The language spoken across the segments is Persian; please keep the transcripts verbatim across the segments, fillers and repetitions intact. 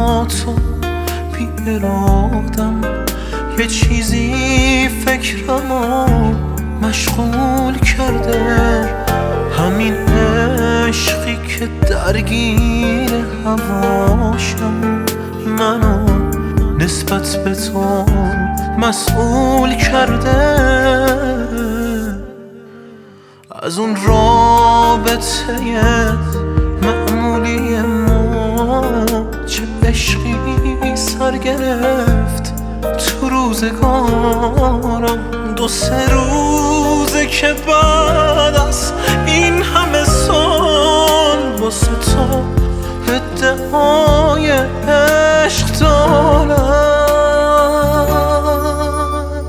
با تو بی ارادم، یه چیزی فکرمو مشغول کرده، همین عشقی که درگیر هواشم، منو نسبت به تو مسئول کرده. از اون رابطه معمولی ما چه عشقی سر گرفت تو روزگارم. دو سه روزه که بعد از این همه سال واسه تو ادعای عشق دارم.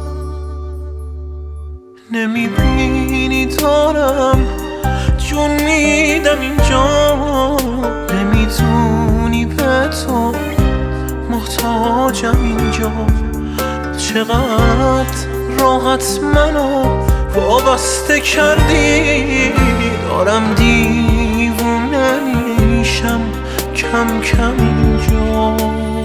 نمیبینی دارم جون میدم اینجا، نمیدونی به تو محتاجم اینجا. چقدر راحت منو وابسته کردی، دارم دیوونه میشم کم کم اینجا.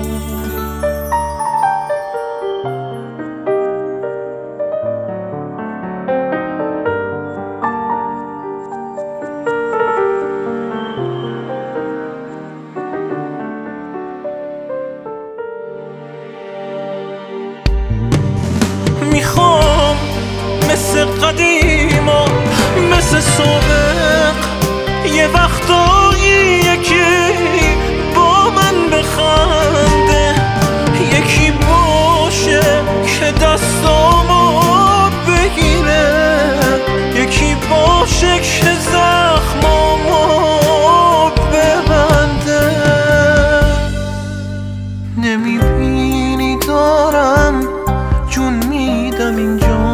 میخوام مثل قدیما، مثل سابق، یه وقتایی یکی با من بخنده، یکی باشه که دستامو بگیره، یکی باشه که زخمامو ببنده. نمیبینی دارم جون میدم اینجا،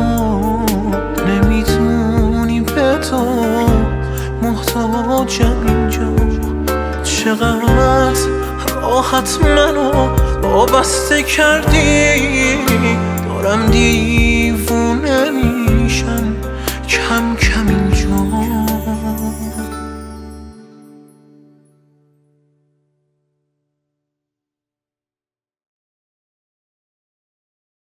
نمیتونی به تو محتاجم اینجا. چقدر راحت منو وابسته کردی، دارم دی